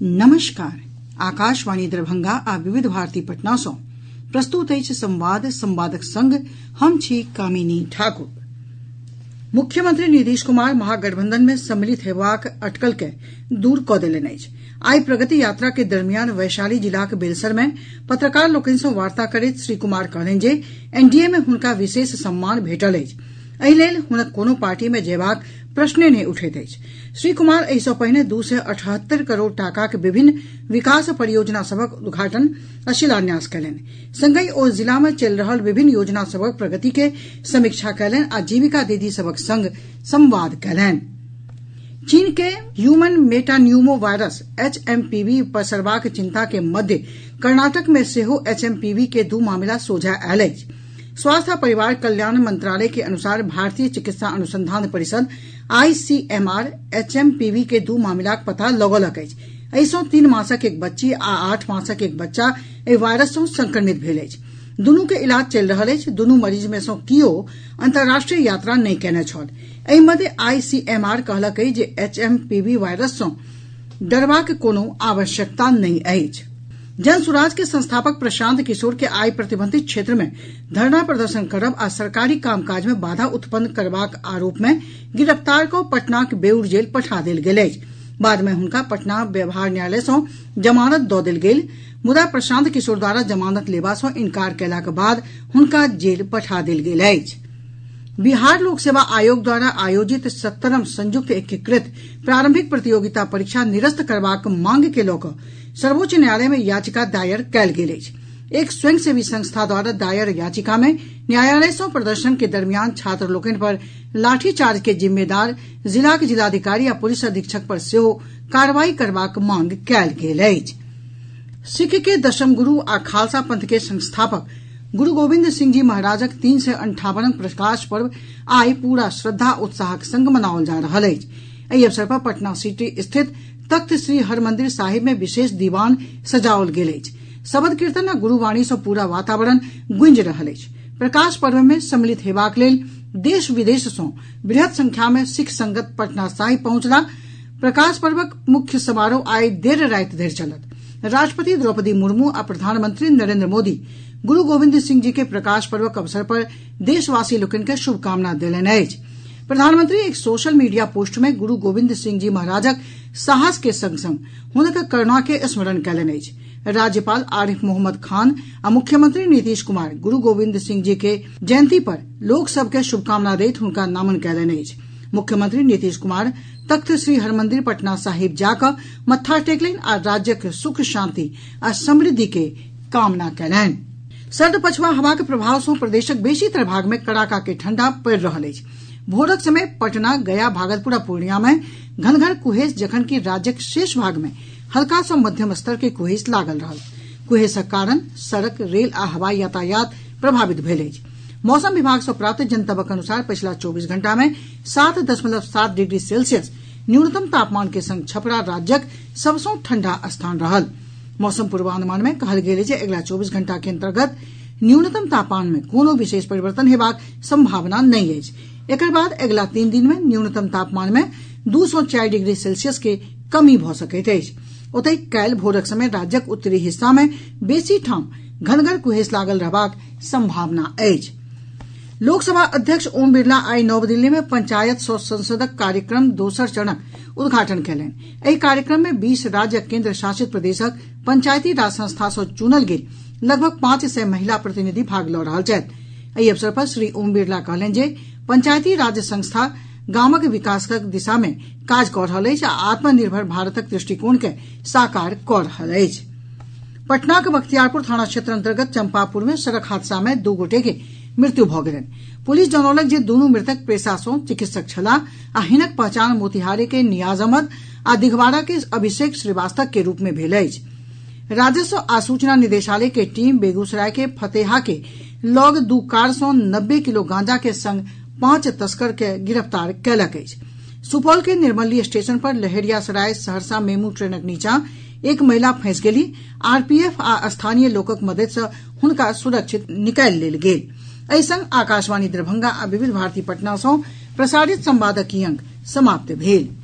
नमस्कार। आकाशवाणी दरभंगा आ विविध भारती पटना सँ प्रस्तुत अछि संवाद। संवादक संग हम छी कामिनी ठाकुर। मुख्यमंत्री नीतीश कुमार महागठबंधन में सम्मिलित हेबाक अटकल के दूर कऽ देलनि अछि। आइ प्रगति यात्रा के दरमियान वैशाली जिलाक बेलसर में पत्रकार लोकनि सँ वार्ता करैत श्री कुमार कहलनि जे एनडीए में हुनका विशेष सम्मान भेटल अछि। एहि लेल हुनक कोनो पार्टी में जयबाक प्रश्ने नहि उठैत अछि। श्री कुमार एहि सँ पहिने 278 करोड़ टाकाक विभिन्न विकास परियोजना सभक उद्घाटन आ शिलान्यास कयलनि। संगहि ओ जिला में चलि रहल विभिन्न योजना सभक प्रगति के समीक्षा कयलनि आ जीविका दीदी सभक संग संवाद कयलनि। चीन के ह्यूमन मेटान्यूमो वायरस HMPV पसरबाक चिंता के मध्य कर्नाटक में सेहो HMPV के 2 मामिला सोझा आयल अछि। स्वास्थ्य आ परिवार कल्याण मंत्रालय के अनुसार भारतीय चिकित्सा अनुसंधान परिषद ICMR HMPV के 2 मामिलाक पता लगौलक अछि। एहि सँ 3 मासक एक बच्ची आ 8 मासक एक बच्चा एहि वायरस सँ संक्रमित भेल अछि। दुनू के इलाज चलि रहल अछि। दुनू मरीज में सँ कियो अंतर्राष्ट्रीय यात्रा नहि कयने छल। एहि मध्य ICMR कहलक अछि जे HMPV वायरस सँ डरबाक कोनो आवश्यकता नहि अछि। जन सुराज के संस्थापक प्रशांत किशोर के आइ प्रतिबंधित क्षेत्र में धरना प्रदर्शन करब आ सरकारी कामकाज में बाधा उत्पन्न करबाक आरोप में गिरफ्तार कऽ पटनाक बेउर जेल पठा देल गेल अछि। बाद में हुनका पटना व्यवहार न्यायालय सँ जमानत दऽ देल गेल। मुदा प्रशांत किशोर द्वारा जमानत लेबा सँ इनकार कयलाक बाद हुनका जेल पठा देल गेल अछि। बिहार लोक सेवा आयोग द्वारा आयोजित 70म संयुक्त एकीकृत प्रारंभिक प्रतियोगिता परीक्षा निरस्त करबाक मांग के लऽ कऽ सर्वोच्च न्यायालय में याचिका दायर कयल गेल अछि। एक स्वयंसेवी संस्था द्वारा दायर याचिका में न्यायालय सँ प्रदर्शन के दरमियान छात्र लोकनि पर लाठीचार्ज के जिम्मेदार जिलाक जिलाधिकारी आ पुलिस अधीक्षक पर सेहो कार्रवाई करबाक मांग कयल गेल अछि। सिख के दशम गुरु आ खालसा पंथ के संस्थापक गुरु गोविंद सिंह जी महाराजक 358 प्रकाश पर्व आइ पूरा श्रद्धा उत्साहक संग मनाओल जा रहल अछि। एहि अवसर पर पटना सिटी स्थित तख्त श्री हरमंदिर साहिब में विशेष दीवान सजाओल गेल अछि। शबद कीर्तन आ गुरुवाणी सँ पूरा वातावरण गूंजि रहल अछि। प्रकाश पर्व में सम्मिलित हेबाक लेल देश विदेश सँ बृहत संख्या में सिख संगत पटना साहिब पहुंचला। प्रकाश पर्वक मुख्य समारोह आइ देर राति धरि चलत। राष्ट्रपति द्रौपदी मुर्मू आ प्रधानमंत्री नरेंद्र मोदी गुरु गोविंद सिंह जी के प्रकाश पर्वक अवसर पर देशवासी लोकनि के शुभकामना देलनि अछि। प्रधानमंत्री एक सोशल मीडिया पोस्ट में गुरु गोविंद सिंह जी महाराजक साहस के संग संग हुनक करुणा के स्मरण कयलनि अछि। राज्यपाल आरिफ मोहम्मद खान आ मुख्यमंत्री नीतीश कुमार गुरु गोविंद सिंह जी के जयंती पर लोक सभ के शुभकामना दैत हुनका नमन कयलनि अछि। मुख्यमंत्री नीतीश कुमार तख्त श्री हरमंदिर पटना साहिब जाकऽ मत्था टेकलनि आ राज्यक सुख शांति आ समृद्धि के कामना कयलनि। सर्द पछुआ हवाक प्रभाव सँ प्रदेशक बेसीतर भाग में कड़ाका के ठंडा पड़ि रहल अछि। भोरक समय पटना, गया, भागलपुर आ पूर्णिया में घनघर कुहेस, जखनकि राज्यक शेष भाग में हल्का सँ मध्यम स्तर के कुहेस लागल रहल। कुहेसक कारण सड़क, रेल आ हवाई यातायात प्रभावित भेल अछि। मौसम विभाग सँ प्राप्त जनतबक अनुसार पछिला 24 घंटा में 7.7 डिग्री सेल्सियस न्यूनतम तापमान के संग छपरा राज्यक सबसँ ठंडा स्थान रहल। मौसम पूर्वानुमान में कहल गेल जे अगिला 24 घंटा के अंतर्गत न्यूनतम तापमान में कोनो विशेष परिवर्तन हेबाक संभावना नहि अछि। एकर बाद अगिला 3 दिन में न्यूनतम तापमान में 2 सँ 4 डिग्री सेल्सियस के कमी भऽ सकैत अछि। ओतहि काल्हि भोरक समय राज्यक उत्तरी हिस्सा में बेसी ठाम घनघर कुहेस लागल रहबाक संभावना अछि। लोकसभा अध्यक्ष ओम बिरला आइ नव दिल्ली में पंचायत सँ संसदक कार्यक्रम दोसर चरणक उद्घाटन कयलनि। एहि कार्यक्रम में 20 राज्य आ केंद्र शासित प्रदेशक पंचायती राज संस्था सँ चुनल गेल लगभग 500 महिला प्रतिनिधि भाग लऽ रहल छथि। एहि अवसर पर श्री ओम बिरला कहलनि जे पंचायती राज संस्था गामक विकासक दिशा में काज कऽ रहल अछि आ आत्मनिर्भर भारतक दृष्टिकोण के साकार कऽ रहल अछि। पटनाक बख्तियारपुर थाना क्षेत्र अंतर्गत चंपापुर में सड़क हादसा में 2 गोटे के मृत्यु भऽ गेलनि। पुलिस जनौलक जे दुनू मृतक पेशा सँ चिकित्सक छलाह आ हिनक पहचान मोतिहारी के नियाज अहमद आ दिघवाड़ा के अभिषेक श्रीवास्तव के रूप में भेल अछि। राजस्व आ सूचना निदेशालय के टीम बेगूसराय के फतेहा के लग 2 कार सँ 90 किलो गांजा के संग 5 तस्कर के गिरफ्तार कयलक अछि। सुपौल के निर्मली स्टेशन पर लहेरियासराय सहरसा मेमू ट्रेनक नीचा एक महिला फंसि गेली। आरपीएफ आ स्थानीय लोकक मददि सँ हुनका सुरक्षित निकालि लेल गेल। एहि संग आकाशवाणी दरभंगा आ विविध भारती पटना सँ प्रसारित संवादक ई अंक समाप्त भेल।